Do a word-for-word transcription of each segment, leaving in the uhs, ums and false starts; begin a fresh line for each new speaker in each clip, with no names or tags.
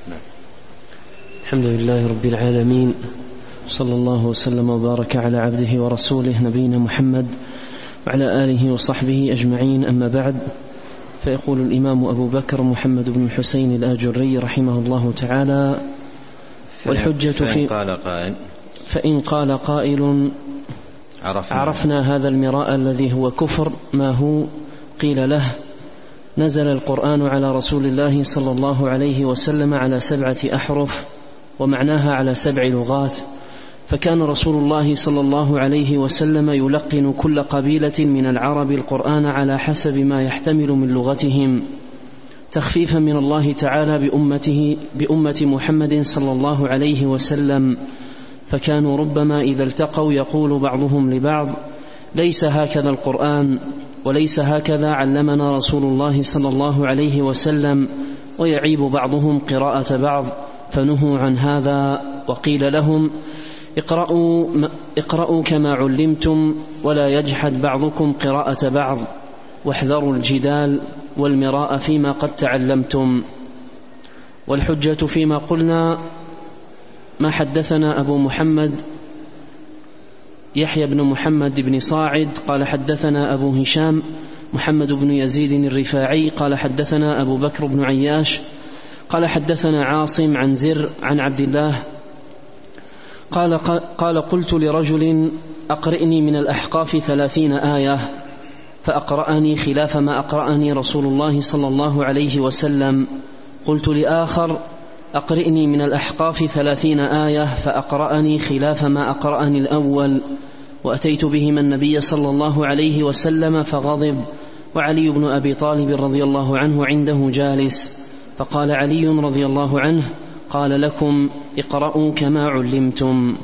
الحمد لله رب العالمين، صلى الله وسلم وبارك على عبده ورسوله نبينا محمد وعلى آله وصحبه أجمعين. أما بعد، فيقول الإمام أبو بكر محمد بن الحسين الآجري رحمه الله تعالى: والحجة في
قال قائل
فإن قال قائل عرفنا, عرفنا هذا المراء الذي هو كفر ما هو؟ قيل له: نزل القرآن على رسول الله صلى الله عليه وسلم على سبعة أحرف ومعناها على سبع لغات، فكان رسول الله صلى الله عليه وسلم يلقن كل قبيلة من العرب القرآن على حسب ما يحتمل من لغتهم، تخفيفا من الله تعالى بأمته بأمة محمد صلى الله عليه وسلم. فكانوا ربما إذا التقوا يقول بعضهم لبعض: ليس هكذا القرآن، وليس هكذا علمنا رسول الله صلى الله عليه وسلم، ويعيب بعضهم قراءة بعض، فنهوا عن هذا. وقيل لهم: اقرأوا, اقرأوا كما علمتم، ولا يجحد بعضكم قراءة بعض، واحذروا الجدال والمراء فيما قد تعلمتم. والحجة فيما قلنا ما حدثنا أبو محمد يحيى بن محمد بن صاعد قال حدثنا أبو هشام محمد بن يزيد الرفاعي قال حدثنا أبو بكر بن عياش قال حدثنا عاصم عن زر عن عبد الله قال, قال قلت لرجل: أقرئني من الأحقاف ثلاثين آية، فأقرأني خلاف ما أقرأني رسول الله صلى الله عليه وسلم. قلت لآخر: أقرئني من الأحقاف ثلاثين آية، فأقرأني خلاف ما أقرأني الأول. وأتيت بهما النبي صلى الله عليه وسلم فغضب، وعلي بن أبي طالب رضي الله عنه عنده جالس، فقال علي رضي الله عنه: قال لكم اقرأوا كما علمتم.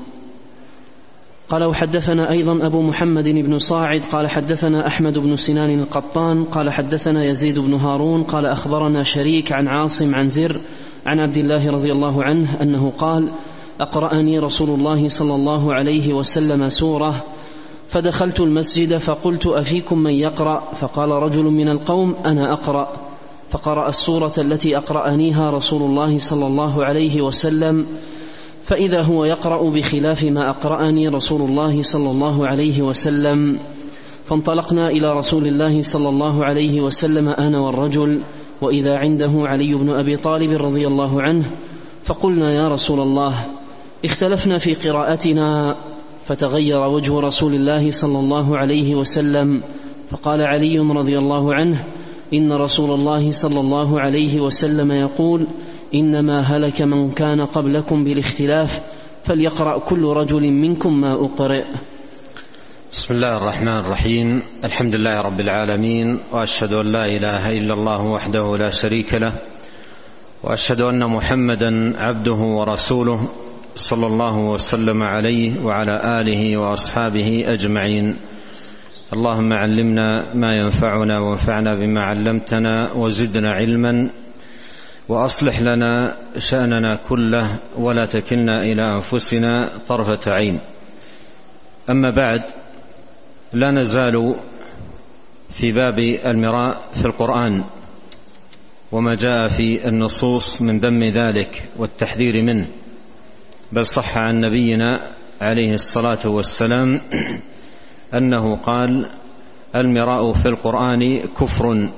قال: وحدثنا أيضا أبو محمد بن صاعد قال حدثنا أحمد بن سنان القطان قال حدثنا يزيد بن هارون قال أخبرنا شريك عن عاصم عن زر عن عبد الله رضي الله عنه أنه قال: أقرأني رسول الله صلى الله عليه وسلم سورة، فدخلت المسجد فقلت: أفيكم من يقرأ؟ فقال رجل من القوم: أنا أقرأ. فقرأ السورة التي أقرأنيها رسول الله صلى الله عليه وسلم، فإذا هو يقرأ بخلاف ما أقرأني رسول الله صلى الله عليه وسلم. فانطلقنا إلى رسول الله صلى الله عليه وسلم أنا والرجل، وإذا عنده علي بن أبي طالب رضي الله عنه، فقلنا: يا رسول الله، اختلفنا في قراءتنا. فتغير وجه رسول الله صلى الله عليه وسلم، فقال علي رضي الله عنه: إن رسول الله صلى الله عليه وسلم يقول: إنما هلك من كان قبلكم بالاختلاف، فليقرأ كل رجل منكم ما أقرئ.
بسم الله الرحمن الرحيم. الحمد لله رب العالمين، وأشهد أن لا إله إلا الله وحده لا شريك له، وأشهد أن محمدا عبده ورسوله صلى الله وسلم عليه وعلى آله وأصحابه أجمعين. اللهم علمنا ما ينفعنا وانفعنا بما علمتنا وزدنا علما، وأصلح لنا شأننا كله ولا تكلنا إلى أنفسنا طرفة عين. أما بعد، لا نزال في باب المراء في القرآن وما جاء في النصوص من ذم ذلك والتحذير منه، بل صح عن نبينا عليه الصلاة والسلام أنه قال: المراء في القرآن كفر.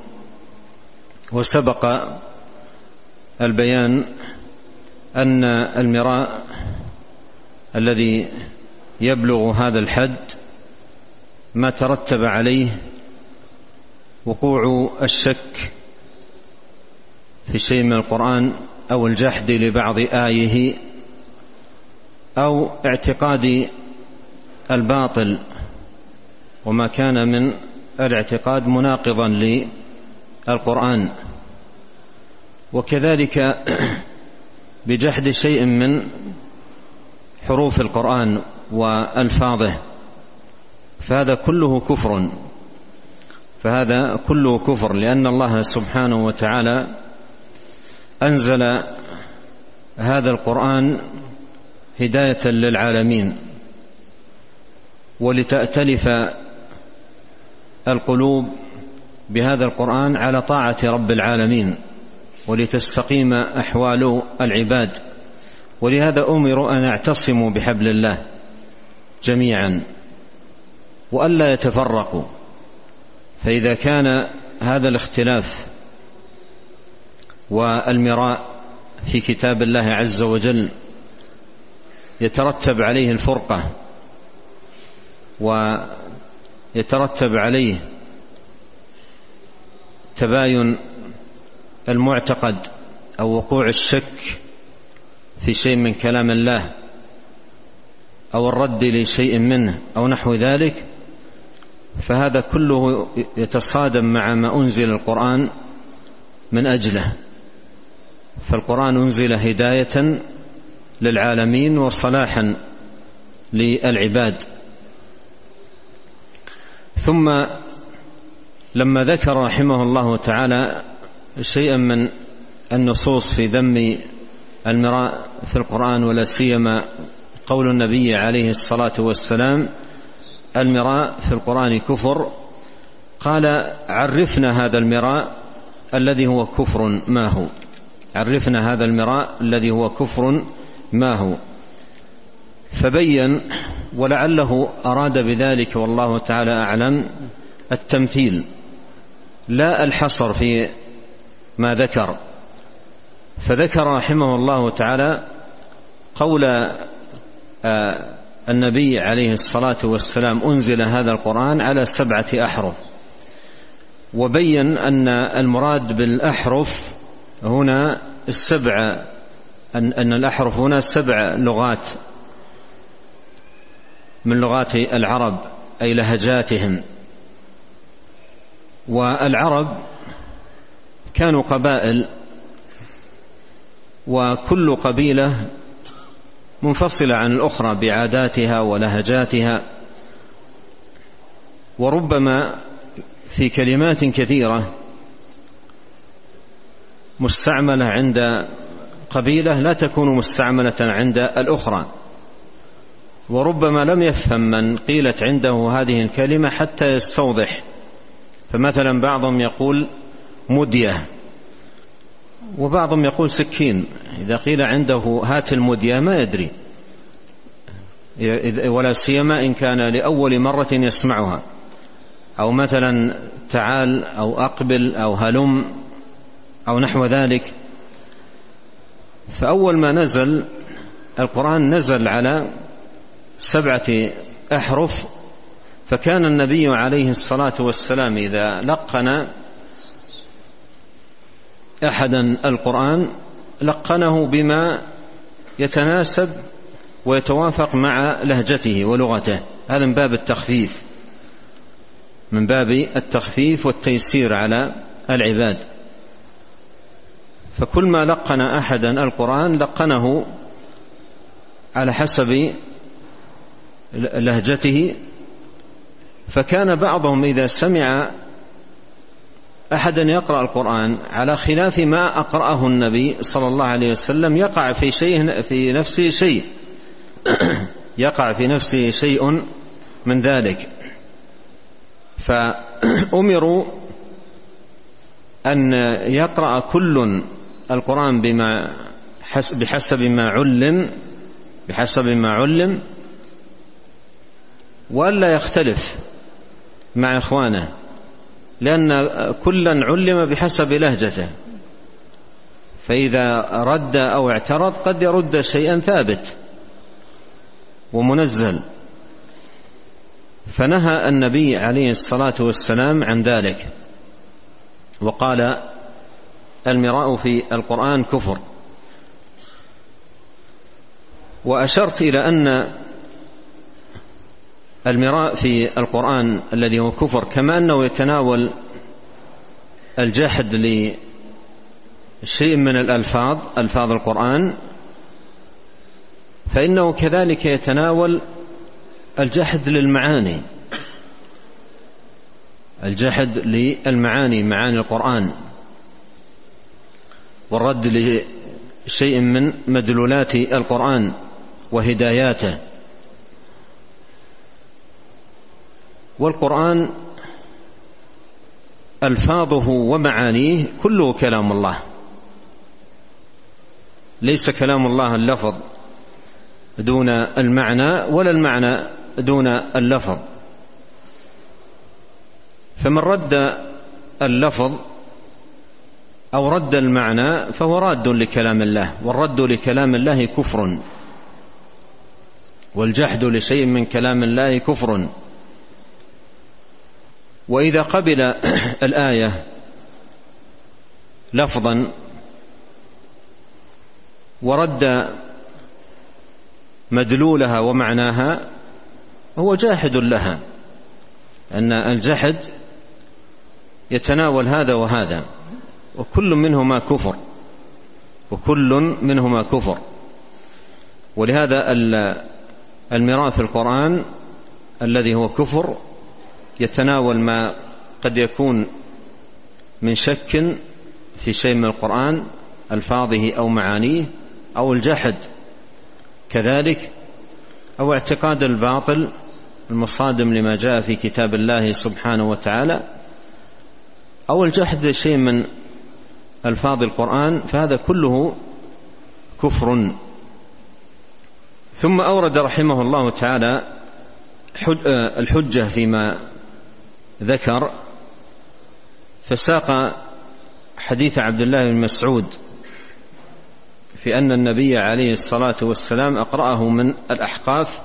وسبق البيان أن المراء الذي يبلغ هذا الحد ما ترتب عليه وقوع الشك في شيء من القرآن، أو الجحد لبعض آيه، أو اعتقاد الباطل وما كان من الاعتقاد مناقضا للقرآن، وكذلك بجحد شيء من حروف القرآن وألفاظه، فهذا كله كفر فهذا كله كفر لأن الله سبحانه وتعالى أنزل هذا القرآن هداية للعالمين، ولتأتلف القلوب بهذا القرآن على طاعة رب العالمين ولتستقيم أحوال العباد، ولهذا أمروا أن يعتصموا بحبل الله جميعا وألا يتفرقوا. فإذا كان هذا الاختلاف والمراء في كتاب الله عز وجل يترتب عليه الفرقة ويترتب عليه تباين المعتقد أو وقوع الشك في شيء من كلام الله أو الرد لشيء منه أو نحو ذلك، فهذا كله يتصادم مع ما أنزل القرآن من أجله. فالقرآن أنزل هداية للعالمين وصلاحا للعباد. ثم لما ذكر رحمه الله تعالى شيئا من النصوص في ذم المراء في القرآن، ولا سيما قول النبي عليه الصلاة والسلام: المراء في القرآن كفر، قال: عرفنا هذا المراء الذي هو كفر ما هو، عرفنا هذا المراء الذي هو كفر ما هو. فبين، ولعله أراد بذلك والله تعالى أعلم، التمثيل لا الحصر في ما ذكر. فذكر رحمه الله تعالى قول النبي عليه الصلاة والسلام: أنزل هذا القرآن على سبعة أحرف، وبين أن المراد بالأحرف هنا السبع، أن الأحرف هنا سبع لغات من لغات العرب أي لهجاتهم. والعرب كانوا قبائل، وكل قبيلة منفصلة عن الأخرى بعاداتها ولهجاتها، وربما في كلمات كثيرة مستعملة عند قبيلة لا تكون مستعملة عند الأخرى، وربما لم يفهم من قيلت عنده هذه الكلمة حتى يستوضح. فمثلا بعضهم يقول مدية، وبعضهم يقول سكين. إذا قيل عنده هات المدية ما يدري، ولا سيما إن كان لأول مرة يسمعها. أو مثلا تعال أو أقبل أو هلم أو نحو ذلك. فأول ما نزل القرآن نزل على سبعة أحرف، فكان النبي عليه الصلاة والسلام إذا لقن أحدا القرآن لقنه بما يتناسب ويتوافق مع لهجته ولغته. هذا من باب التخفيف، من باب التخفيف والتيسير على العباد. فكل ما لقن أحدا القرآن لقنه على حسب لهجته. فكان بعضهم إذا سمع أحدا يقرأ القرآن على خلاف ما أقرأه النبي صلى الله عليه وسلم يقع في شيء في نفسه شيء يقع في نفسه شيء من ذلك. فأمروا أن يقرأ كل القرآن بما بحسب ما علم بحسب ما علم وألا يختلف مع إخوانه، لأن كلا علم بحسب لهجته، فإذا رد أو اعترض قد يرد شيئا ثابت ومنزل. فنهى النبي عليه الصلاة والسلام عن ذلك، وقال: المراء في القرآن كفر. وأشرت إلى أن المراء في القرآن الذي هو كفر كما أنه يتناول الجحد لشيء من الألفاظ ألفاظ القرآن، فإنه كذلك يتناول الجحد للمعاني الجحد للمعاني معاني القرآن، والرد لشيء من مدلولات القرآن وهداياته. والقرآن ألفاظه ومعانيه كله كلام الله ليس كلام الله اللفظ دون المعنى ولا المعنى دون اللفظ. فمن رد اللفظ أو رد المعنى فهو راد لكلام الله، والرد لكلام الله كفر، والجحد لشيء من كلام الله كفر. وإذا قبل الآية لفظا ورد مدلولها ومعناها هو جاحد لها، أن الجحد يتناول هذا وهذا، وكل منهما كفر، وكل منهما كفر. ولهذا الميراث في القرآن الذي هو كفر يتناول ما قد يكون من شك في شيء من القرآن ألفاظه أو معانيه، أو الجحد كذلك، أو اعتقاد الباطل المصادم لما جاء في كتاب الله سبحانه وتعالى، أو الجحد لشيء من ألفاظ القرآن، فهذا كله كفر. ثم أورد رحمه الله تعالى الحجة فيما ذكر، فساق حديث عبد الله بن مسعود في أن النبي عليه الصلاة والسلام أقرأه من الأحقاف.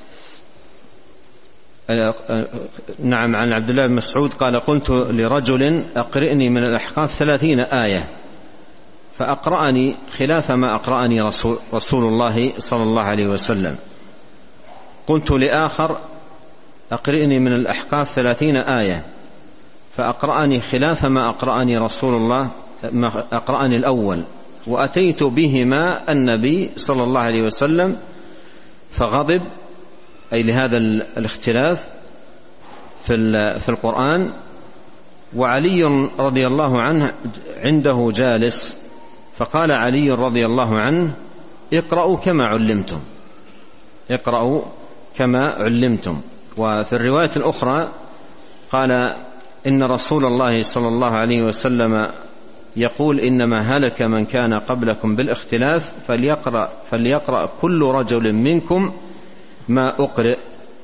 نعم، عن عبد الله بن مسعود قال: قلت لرجل أقرئني من الأحقاف ثلاثين آية، فأقرأني خلاف ما أقرأني رسول, رسول الله صلى الله عليه وسلم. قلت لآخر: أقرئني من الأحقاف ثلاثين آية، فأقرأني خلاف ما أقرأني رسول الله، ما أقرأني الأول. وأتيت بهما النبي صلى الله عليه وسلم فغضب، أي لهذا الاختلاف في القرآن. وعلي رضي الله عنه عنده جالس، فقال علي رضي الله عنه: اقرأوا كما علمتم، اقرأوا كما علمتم. وفي الرواية الأخرى قال: إن رسول الله صلى الله عليه وسلم يقول: إنما هلك من كان قبلكم بالاختلاف، فليقرأ, فليقرأ كل رجل منكم ما أقرئ.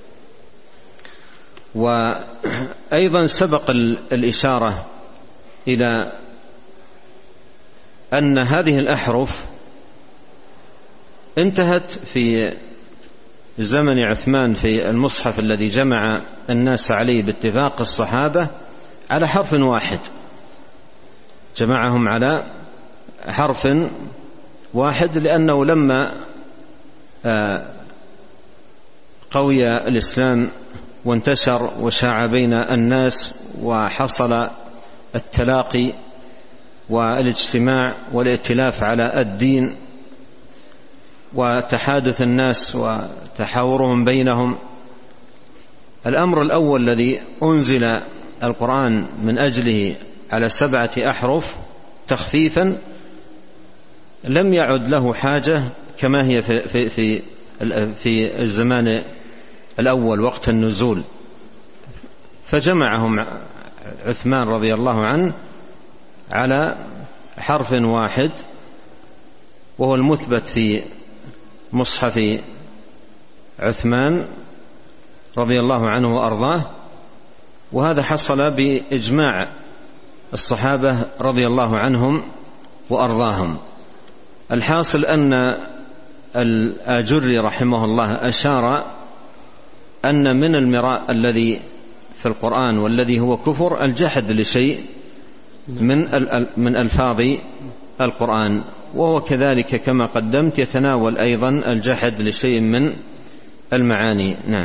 وأيضا سبق الإشارة إلى أن هذه الأحرف انتهت في زمن عثمان في المصحف الذي جمع الناس عليه باتفاق الصحابة على حرف واحد، جمعهم على حرف واحد، لأنه لما قوي الإسلام وانتشر وشاع بين الناس وحصل التلاقي والاجتماع والائتلاف على الدين وتحادث الناس وتحاورهم بينهم، الأمر الأول الذي أنزل القرآن من أجله على سبعة أحرف تخفيفا لم يعد له حاجة كما هي في, في, في, في الزمان الأول وقت النزول، فجمعهم عثمان رضي الله عنه على حرف واحد، وهو المثبت في مصحف عثمان رضي الله عنه وأرضاه. وهذا حصل بإجماع الصحابة رضي الله عنهم وأرضاهم. الحاصل أن الآجري رحمه الله أشار أن من المراء الذي في القرآن والذي هو كفر الجحد لشيء من من ألفاظ القرآن، وهو كذلك كما قدمت يتناول أيضا الجحد لشيء من المعاني. نعم.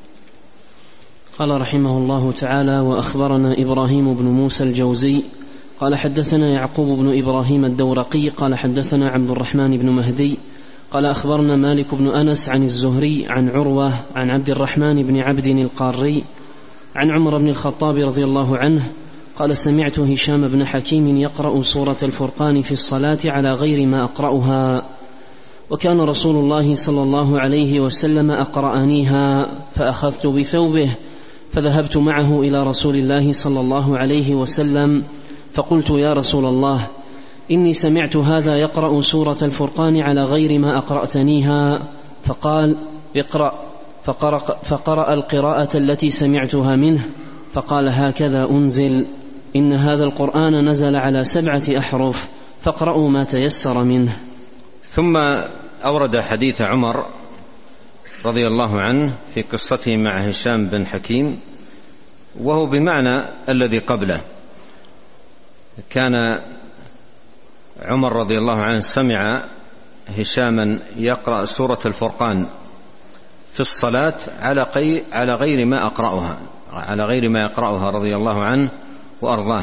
قال رحمه الله تعالى: وأخبرنا إبراهيم بن موسى الجوزي قال حدثنا يعقوب بن إبراهيم الدورقي قال حدثنا عبد الرحمن بن مهدي قال أخبرنا مالك بن أنس عن الزهري عن عروة عن عبد الرحمن بن عبد القاري عن عمر بن الخطاب رضي الله عنه قال: سمعت هشام بن حكيم يقرأ سورة الفرقان في الصلاة على غير ما أقرأها، وكان رسول الله صلى الله عليه وسلم أقرأنيها، فأخذت بثوبه فذهبت معه إلى رسول الله صلى الله عليه وسلم فقلت: يا رسول الله، إني سمعت هذا يقرأ سورة الفرقان على غير ما أقرأتنيها، فقال اقرأ، فقرأ, فقرأ القراءة التي سمعتها منه، فقال هكذا أنزل، إن هذا القرآن نزل على سبعة أحرف فاقرأوا ما تيسر منه.
ثم أورد حديث عمر رضي الله عنه في قصته مع هشام بن حكيم، وهو بمعنى الذي قبله. كان عمر رضي الله عنه سمع هشاما يقرأ سورة الفرقان في الصلاة على غير ما أقرأها على غير ما يقرأها رضي الله عنه وأرضاه،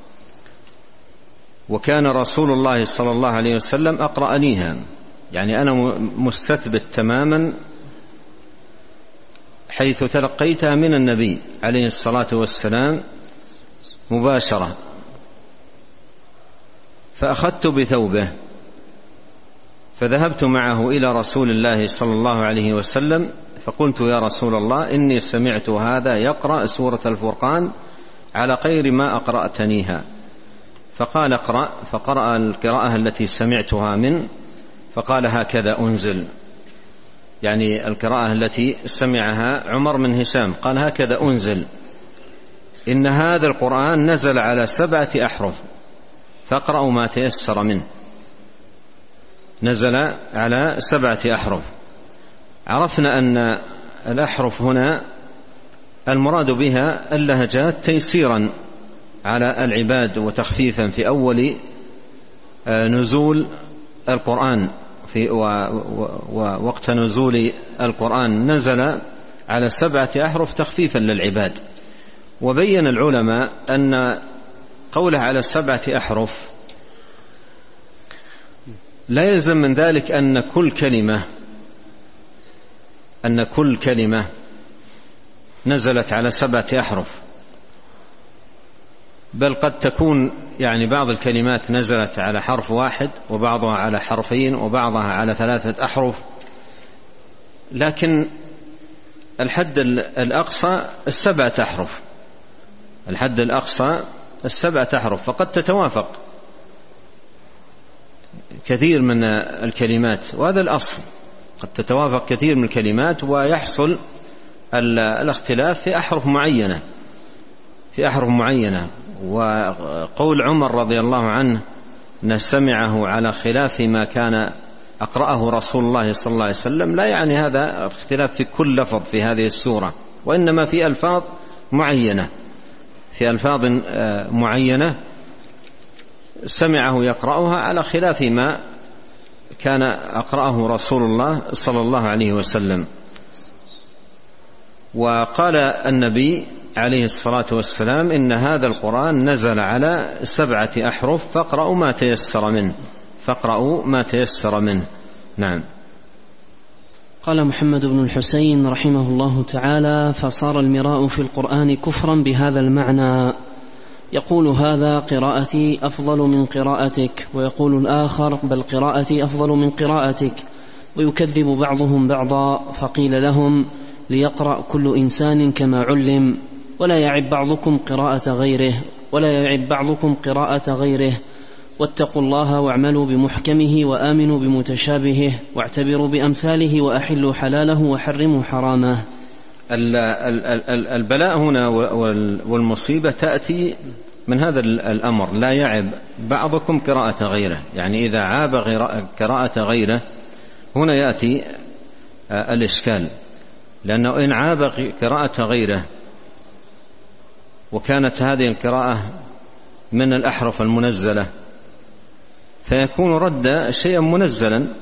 وكان رسول الله صلى الله عليه وسلم أقرأنيها، يعني أنا مستثبت تماما حيث تلقيتها من النبي عليه الصلاة والسلام مباشرة. فأخذت بثوبه فذهبت معه إلى رسول الله صلى الله عليه وسلم فقلت يا رسول الله إني سمعت هذا يقرأ سورة الفرقان على غير ما أقرأتنيها، فقال اقرأ، فقرأ القراءة التي سمعتها منه، فقال هكذا أنزل، يعني القراءة التي سمعها عمر من هشام، قال هكذا أنزل، إن هذا القرآن نزل على سبعة أحرف فاقرأوا ما تيسر منه. نزل على سبعة أحرف. عرفنا أن الأحرف هنا المراد بها اللهجات تيسيرا على العباد وتخفيفا في أول نزول القرآن، في ووقت نزول القرآن نزل على سبعة أحرف تخفيفا للعباد. وبين العلماء أن قوله على سبعة أحرف لا يلزم من ذلك أن كل كلمة أن كل كلمة نزلت على سبعة أحرف، بل قد تكون يعني بعض الكلمات نزلت على حرف واحد وبعضها على حرفين وبعضها على ثلاثة أحرف، لكن الحد الأقصى السبعة أحرف، الحد الأقصى السبعة أحرف، فقد تتوافق كثير من الكلمات، وهذا الأصل، قد تتوافق كثير من الكلمات ويحصل الاختلاف في أحرف معينة في أحرف معينة. وقول عمر رضي الله عنه نسمعه على خلاف ما كان أقرأه رسول الله صلى الله عليه وسلم لا يعني هذا اختلاف في كل لفظ في هذه السورة، وإنما في ألفاظ معينة في ألفاظ معينة سمعه يقرأها على خلاف ما كان أقرأه رسول الله صلى الله عليه وسلم. وقال النبي عليه الصلاة والسلام إن هذا القرآن نزل على سبعة أحرف فاقرأوا ما تيسر منه فاقرأوا ما تيسر منه. نعم.
قال محمد بن الحسين رحمه الله تعالى: فصار المراء في القرآن كفرا بهذا المعنى، يقول هذا قراءتي أفضل من قراءتك، ويقول الآخر بل قراءتي أفضل من قراءتك، ويكذب بعضهم بعضا. فقيل لهم: ليقرأ كل إنسان كما علم، ولا يعب بعضكم قراءة غيره ولا يعب بعضكم قراءة غيره واتقوا الله واعملوا بمحكمه وآمنوا بمتشابهه واعتبروا بأمثاله وأحلوا حلاله وحرموا حرامه.
البلاء هنا والمصيبة تأتي من هذا الأمر، لا يعب بعضكم قراءة غيره، يعني إذا عاب قراءة غيره هنا يأتي الإشكال، لأنه إن عاب قراءة غيره وكانت هذه القراءة من الأحرف المنزلة فيكون رد شيئا منزلا،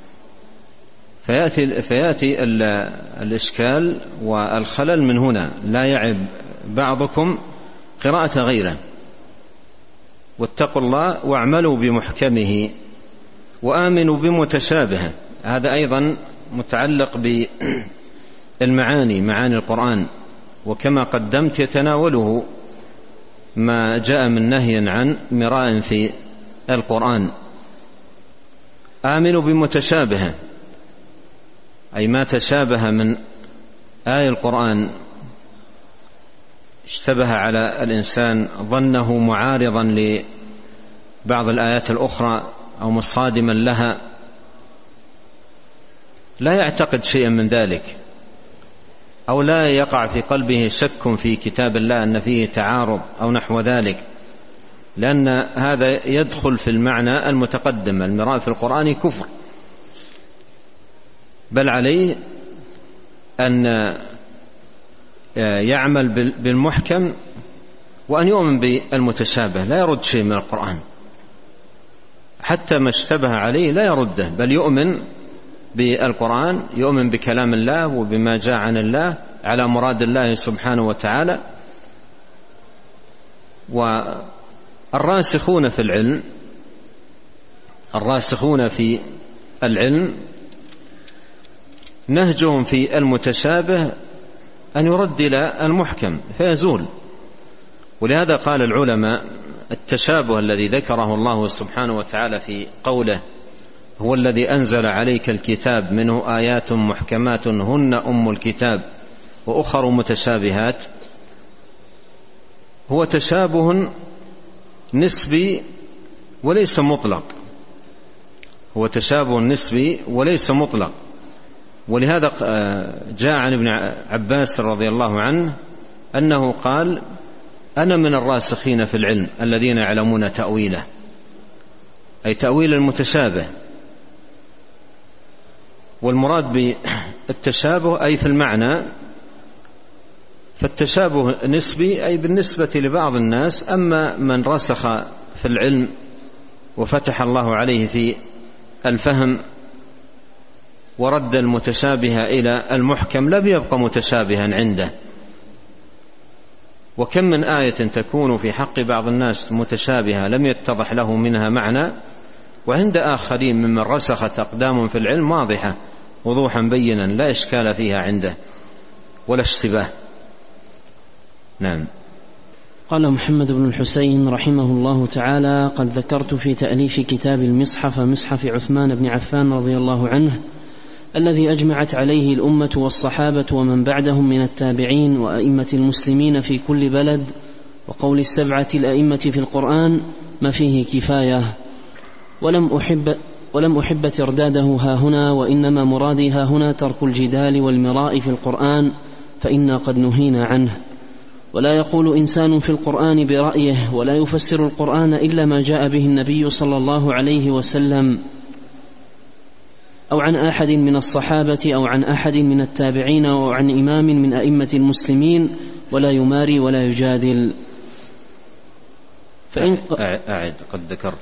فيأتي, فيأتي الإشكال والخلل من هنا. لا يعب بعضكم قراءة غيره واتقوا الله واعملوا بمحكمه وآمنوا بمتشابهه. هذا أيضا متعلق بالمعاني، معاني القرآن، وكما قدمت يتناوله ما جاء من نهي عن مراء في القرآن. آمنوا بمتشابهه أي ما تشابه من آية القرآن اشتبه على الإنسان ظنه معارضا بعض الآيات الأخرى أو مصادما لها لا يعتقد شيئا من ذلك، أو لا يقع في قلبه شك في كتاب الله أن فيه تعارض أو نحو ذلك، لأن هذا يدخل في المعنى المتقدم. المراء في القرآن كفر، بل عليه أن يعمل بالمحكم وأن يؤمن بالمتشابه، لا يرد شيء من القرآن، حتى ما اشتبه عليه لا يرده، بل يؤمن بالقرآن، يؤمن بكلام الله وبما جاء عن الله على مراد الله سبحانه وتعالى. والراسخون في العلم الراسخون في العلم نهجهم في المتشابه أن يرد إلى المحكم فيزول. ولهذا قال العلماء: التشابه الذي ذكره الله سبحانه وتعالى في قوله: هو الذي أنزل عليك الكتاب منه آيات محكمات هن أم الكتاب وأخر متشابهات، هو تشابه نسبي وليس مطلق، هو تشابه نسبي وليس مطلق. ولهذا جاء عن ابن عباس رضي الله عنه أنه قال: أنا من الراسخين في العلم الذين يعلمون تأويله، أي تأويل المتشابه. والمراد بالتشابه أي في المعنى، فالتشابه نسبي أي بالنسبة لبعض الناس، أما من رسخ في العلم وفتح الله عليه في الفهم ورد المتشابه إلى المحكم لم يبقى متشابها عنده. وكم من آية تكون في حق بعض الناس متشابهة لم يتضح له منها معنى، وعند آخرين ممن رسخت أقدام في العلم واضحة وضوحا بينا لا إشكال فيها عنده ولا اشتباه. نعم.
قال محمد بن الحسين رحمه الله تعالى: قد ذكرت في تأليف كتاب المصحف مصحف عثمان بن عفان رضي الله عنه الذي أجمعت عليه الأمة والصحابة ومن بعدهم من التابعين وأئمة المسلمين في كل بلد، وقول السبعة الأئمة في القرآن ما فيه كفاية، ولم أحب, ولم أحب ترداده ها هنا، وإنما مرادي ها هنا ترك الجدال والمراء في القرآن فإنا قد نهينا عنه. ولا يقول إنسان في القرآن برأيه، ولا يفسر القرآن إلا ما جاء به النبي صلى الله عليه وسلم أو عن أحد من الصحابة أو عن أحد من التابعين أو عن إمام من أئمة المسلمين، ولا يماري ولا يجادل.
فإن أعد قد ذكرت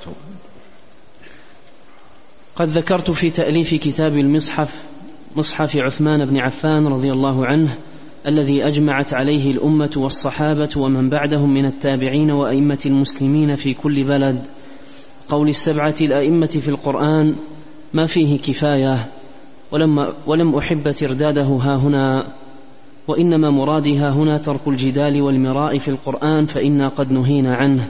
قد ذكرت في تأليف كتاب المصحف مصحف عثمان بن عفان رضي الله عنه الذي أجمعت عليه الأمة والصحابة ومن بعدهم من التابعين وأئمة المسلمين في كل بلد، قول السبعة الأئمة في القرآن ما فيه كفاية، ولم, ولم أحب ترداده ها هنا، وإنما مرادي ها هنا ترك الجدال والمراء في القرآن فإنا قد نهينا عنه.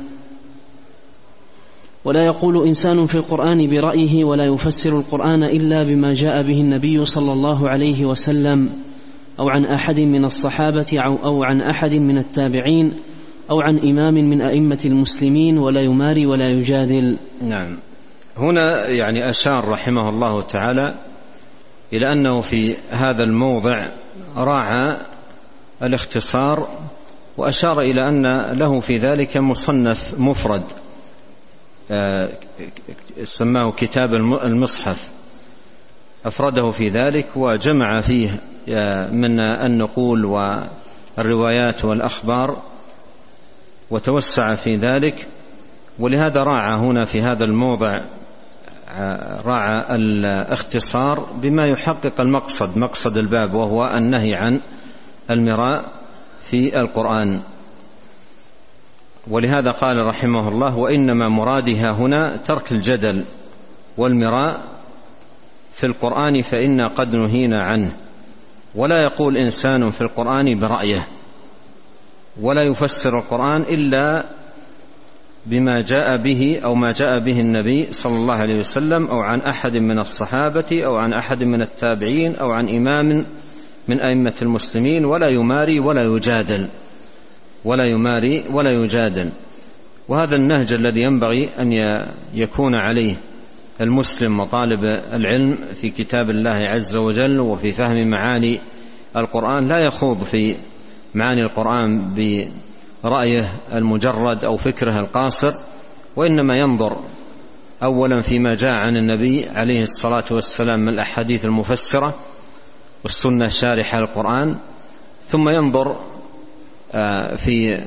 ولا يقول إنسان في القرآن برأيه، ولا يفسر القرآن إلا بما جاء به النبي صلى الله عليه وسلم أو عن أحد من الصحابة أو عن أحد من التابعين أو عن إمام من أئمة المسلمين، ولا يماري ولا يجادل.
نعم. هنا يعني أشار رحمه الله تعالى إلى أنه في هذا الموضع راعى الاختصار، وأشار إلى أن له في ذلك مصنف مفرد سماه كتاب المصحف، أفرده في ذلك وجمع فيه من النقول والروايات والأخبار وتوسع في ذلك. ولهذا راعى هنا في هذا الموضع راعى الاختصار بما يحقق المقصد مقصد الباب، وهو النهي عن المراء في القرآن. ولهذا قال رحمه الله: وإنما مرادها هنا ترك الجدل والمراء في القرآن فإنا قد نهينا عنه. ولا يقول إنسان في القرآن برأيه، ولا يفسر القرآن إلا بما جاء به أو ما جاء به النبي صلى الله عليه وسلم أو عن أحد من الصحابة أو عن أحد من التابعين أو عن إمام من أئمة المسلمين، ولا يماري ولا يجادل ولا يماري ولا يجادل. وهذا النهج الذي ينبغي أن يكون عليه المسلم وطالب العلم في كتاب الله عز وجل وفي فهم معاني القرآن، لا يخوض في معاني القرآن برأيه المجرد أو فكره القاصر، وإنما ينظر أولا فيما جاء عن النبي عليه الصلاة والسلام من الأحاديث المفسرة والسنة شارحة القرآن، ثم ينظر في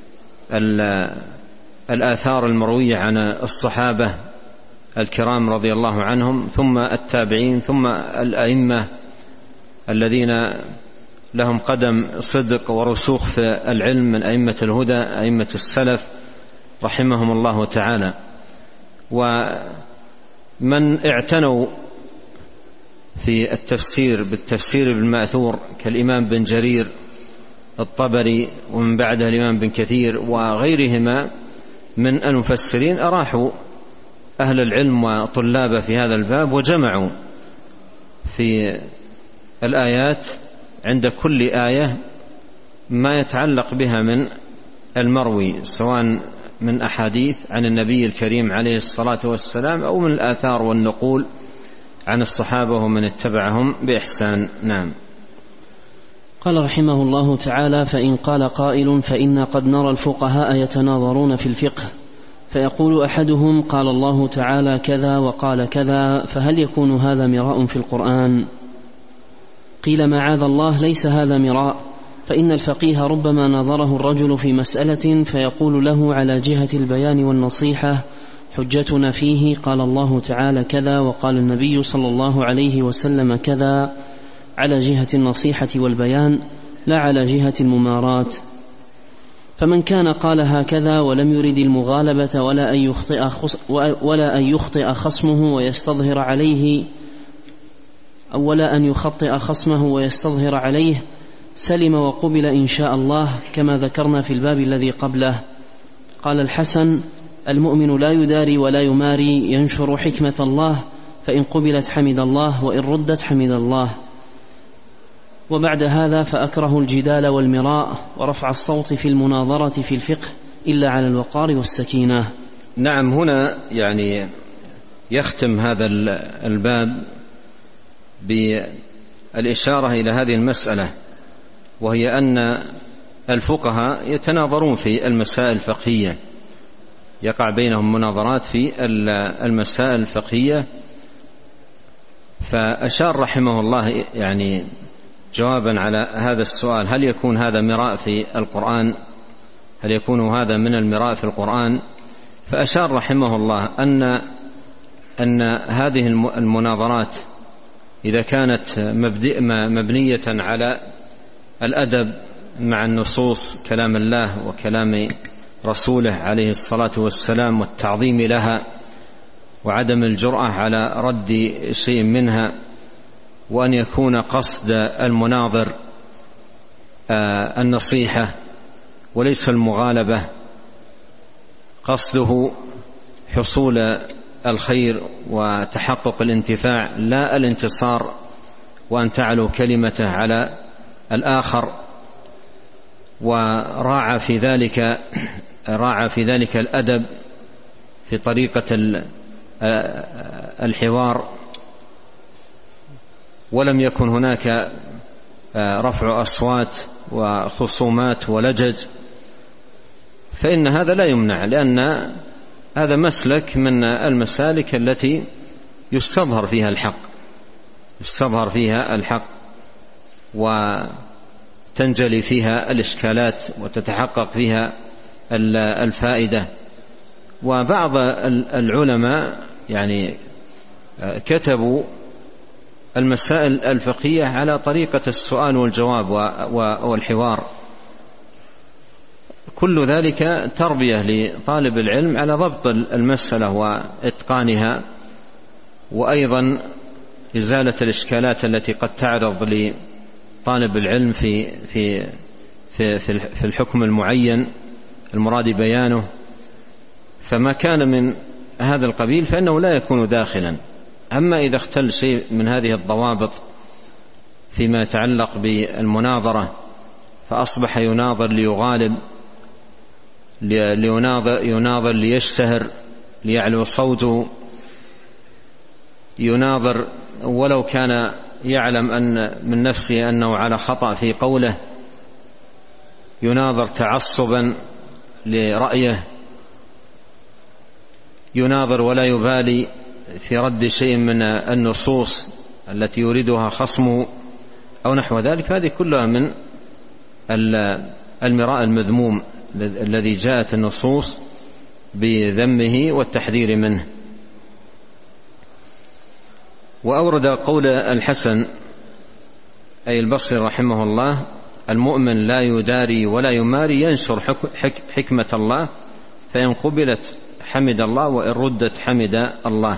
الآثار المروية عن الصحابة الكرام رضي الله عنهم، ثم التابعين، ثم الأئمة الذين لهم قدم صدق ورسوخ في العلم من أئمة الهدى أئمة السلف رحمهم الله تعالى. ومن اعتنوا في التفسير بالتفسير بالمأثور كالإمام بن جرير الطبري ومن بعده الإمام بن كثير وغيرهما من المفسرين أراحوا أهل العلم وطلابه في هذا الباب، وجمعوا في الآيات عند كل آية ما يتعلق بها من المروي، سواء من أحاديث عن النبي الكريم عليه الصلاة والسلام أو من الآثار والنقول عن الصحابة ومن اتبعهم بإحسان. نعم.
قال رحمه الله تعالى: فإن قال قائل فإنا قد نرى الفقهاء يتناظرون في الفقه، فيقول أحدهم قال الله تعالى كذا وقال كذا، فهل يكون هذا مراء في القرآن؟ قيل معاذ الله، ليس هذا مراء، فإن الفقيه ربما نظره الرجل في مسألة فيقول له على جهة البيان والنصيحة حجتنا فيه قال الله تعالى كذا وقال النبي صلى الله عليه وسلم كذا، على جهة النصيحة والبيان لا على جهة المماراة. فمن كان قال هكذا ولم يرد المغالبة ولا أن يخطئ ولا أن يخطئ خصمه ويستظهر عليه أو ولا أن يخطئ خصمه ويستظهر عليه سلم وقبل إن شاء الله، كما ذكرنا في الباب الذي قبله. قال الحسن: المؤمن لا يداري ولا يماري، ينشر حكمة الله، فإن قبلت حمد الله وإن ردت حمد الله. وبعد هذا فأكره الجدال والمراء ورفع الصوت في المناظرة في الفقه إلا على الوقار والسكينة.
نعم. هنا يعني يختم هذا الباب بالإشارة إلى هذه المسألة، وهي أن الفقهاء يتناظرون في المسائل الفقهية، يقع بينهم مناظرات في المسائل الفقهية. فأشار رحمه الله يعني جوابا على هذا السؤال: هل يكون هذا مراء في القرآن؟ هل يكون هذا من المراء في القرآن؟ فأشار رحمه الله أن أن هذه المناظرات إذا كانت مبنية على الأدب مع النصوص كلام الله وكلام رسوله عليه الصلاة والسلام والتعظيم لها وعدم الجرأة على رد شيء منها، وأن يكون قصد المناظر النصيحة وليس المغالبة، قصده حصول الخير وتحقق الانتفاع لا الانتصار وأن تعلو كلمته على الآخر، وراعى في ذلك راعى في ذلك الأدب في طريقة الحوار، ولم يكن هناك رفع أصوات وخصومات ولجج، فإن هذا لا يمنع، لأن هذا مسلك من المسالك التي يستظهر فيها الحق يستظهر فيها الحق وتنجلي فيها الإشكالات وتتحقق فيها الفائدة. وبعض العلماء يعني كتبوا المسائل الفقهية على طريقة السؤال والجواب والحوار، كل ذلك تربية لطالب العلم على ضبط المسألة وإتقانها، وأيضا إزالة الإشكالات التي قد تعرض لطالب العلم في في في في الحكم المعين المراد بيانه. فما كان من هذا القبيل فإنه لا يكون داخلا. أما إذا اختل شيء من هذه الضوابط فيما يتعلق بالمناظرة فأصبح يناظر ليغالب ليناظر يناظر ليشتهر ليعلو صوته، يناظر ولو كان يعلم أن من نفسه أنه على خطأ في قوله، يناظر تعصبا لرأيه، يناظر ولا يبالي في رد شيء من النصوص التي يريدها خصمه أو نحو ذلك. هذه كلها من المراء المذموم الذي جاءت النصوص بذمه والتحذير منه. وأورد قول الحسن أي البصري رحمه الله: المؤمن لا يداري ولا يماري، ينشر حكمة الله، فإن قبلت حمد الله وإن ردت حمد الله.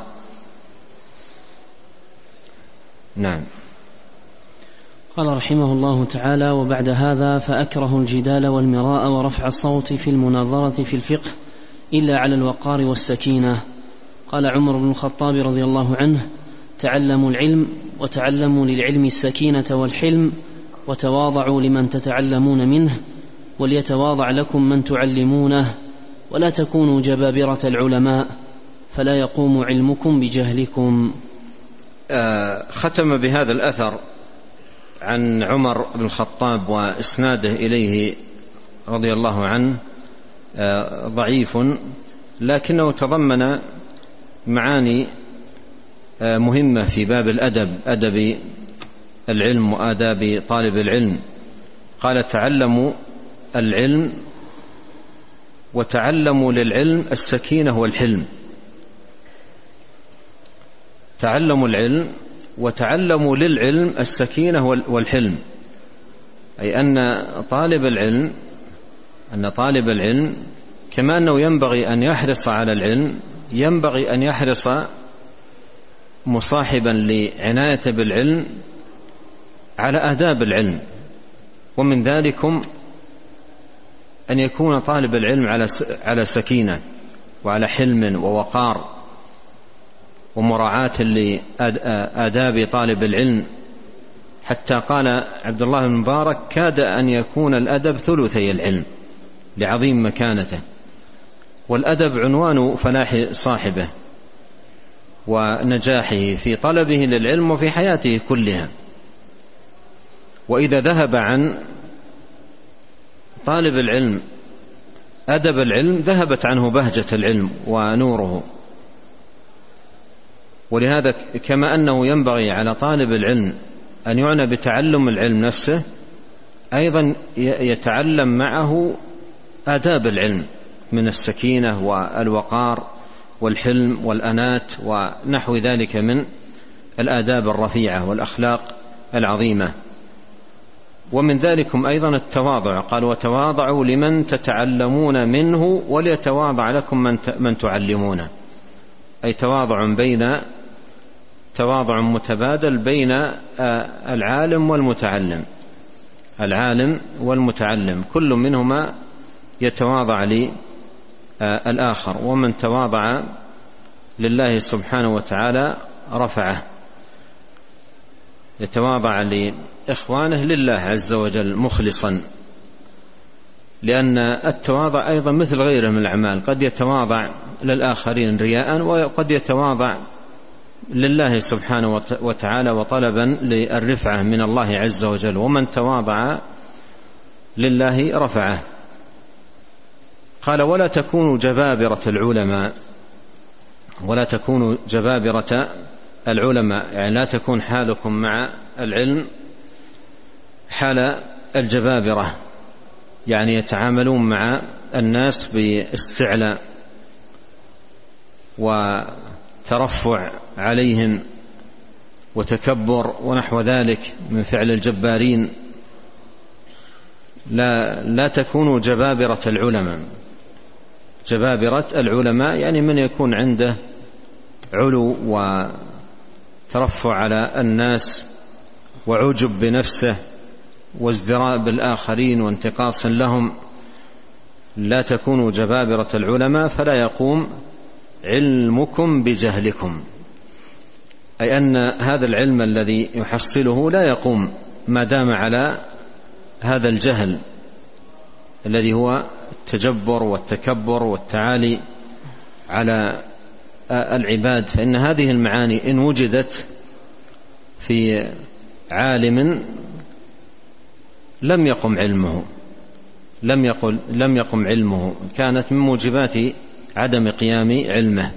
نعم.
قال رحمه الله تعالى: وبعد هذا فأكره الجدال والمراء ورفع الصوت في المناظرة في الفقه إلا على الوقار والسكينة. قال عمر بن الخطاب رضي الله عنه: تعلموا العلم وتعلموا للعلم السكينة والحلم، وتواضعوا لمن تتعلمون منه، وليتواضع لكم من تعلمونه، ولا تكونوا جبابرة العلماء، فلا يقوم علمكم بجهلكم.
آه ختم بهذا الأثر عن عمر بن الخطاب وإسناده إليه رضي الله عنه آه ضعيف، لكنه تضمن معاني آه مهمة في باب الأدب، أدب العلم وآداب طالب العلم. قال: تعلموا العلم وتعلموا للعلم السكينة والحلم. تعلموا العلم وتعلموا للعلم السكينة والحلم، أي أن طالب العلم أن طالب العلم كما أنه ينبغي أن يحرص على العلم، ينبغي أن يحرص مصاحبا لعناية بالعلم على آداب العلم. ومن ذلكم أن يكون طالب العلم على على سكينة وعلى حلم ووقار ومراعاة لآداب طالب العلم، حتى قال عبد الله بن مبارك: كاد أن يكون الأدب ثلثي العلم لعظيم مكانته. والأدب عنوان فلاح صاحبه ونجاحه في طلبه للعلم وفي حياته كلها. وإذا ذهب عن طالب العلم أدب العلم ذهبت عنه بهجة العلم ونوره. ولهذا كما أنه ينبغي على طالب العلم أن يعنى بتعلم العلم نفسه، أيضا يتعلم معه آداب العلم من السكينة والوقار والحلم والأنات ونحو ذلك من الآداب الرفيعة والأخلاق العظيمة. ومن ذلكم أيضا التواضع. قال: وتواضعوا لمن تتعلمون منه وليتواضع لكم من تعلمونه، أي تواضع بين تواضع متبادل بين العالم والمتعلم، العالم والمتعلم كل منهما يتواضع للآخر، ومن تواضع لله سبحانه وتعالى رفعه، يتواضع لإخوانه لله عز وجل مخلصا، لأن التواضع أيضا مثل غيره من الأعمال، قد يتواضع للآخرين رياء، وقد يتواضع لله سبحانه وتعالى وطلبا للرفعة من الله عز وجل. ومن تواضع لله رفعه. قال: ولا تكونوا جبابرة العلماء، ولا تكونوا جبابرة العلماء، يعني لا تكون حالكم مع العلم حال الجبابرة، يعني يتعاملون مع الناس باستعلاء وترفع عليهم وتكبر ونحو ذلك من فعل الجبارين. لا, لا تكونوا جبابرة العلماء. جبابرة العلماء يعني من يكون عنده علو وترفع على الناس وعجب بنفسه وازدراء بالآخرين وانتقاص لهم. لا تكونوا جبابرة العلماء فلا يقوم علمكم بجهلكم، أي أن هذا العلم الذي يحصله لا يقوم ما دام على هذا الجهل الذي هو التجبر والتكبر والتعالي على العباد، فإن هذه المعاني إن وجدت في عالم لم يقم علمه لم يقل لم يقم علمه كانت من موجبات عدم قيام علمه.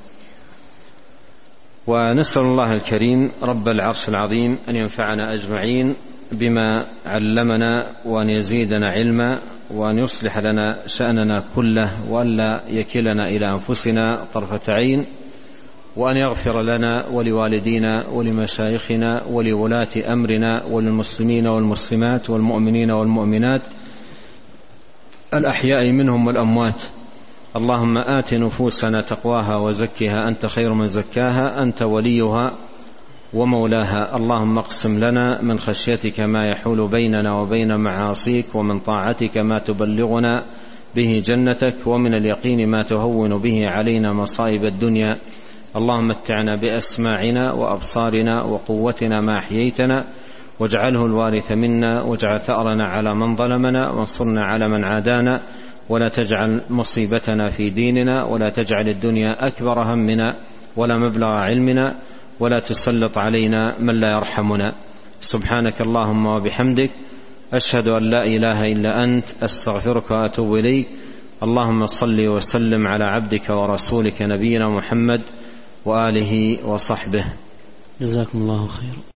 ونسأل الله الكريم رب العرش العظيم أن ينفعنا أجمعين بما علمنا، وأن يزيدنا علما، وأن يصلح لنا شأننا كله، وأن لا يكلنا إلى أنفسنا طرفة عين، وأن يغفر لنا ولوالدينا ولمشايخنا ولولاة أمرنا وللمسلمين والمسلمات والمؤمنين والمؤمنات الأحياء منهم والأموات. اللهم آت نفوسنا تقواها وزكها أنت خير من زكاها أنت وليها ومولاها. اللهم اقسم لنا من خشيتك ما يحول بيننا وبين معاصيك، ومن طاعتك ما تبلغنا به جنتك، ومن اليقين ما تهون به علينا مصائب الدنيا. اللهم متعنا بأسماعنا وأبصارنا وقوتنا ما أحييتنا، واجعله الوارث منا، واجعل ثأرنا على من ظلمنا، وانصرنا على من عادانا، ولا تجعل مصيبتنا في ديننا، ولا تجعل الدنيا أكبر همنا ولا مبلغ علمنا، ولا تسلط علينا من لا يرحمنا. سبحانك اللهم وبحمدك، أشهد أن لا إله إلا أنت، أستغفرك وأتوب إليك. اللهم صل وسلم على عبدك ورسولك نبينا محمد وآله وصحبه.
جزاكم الله خيرا.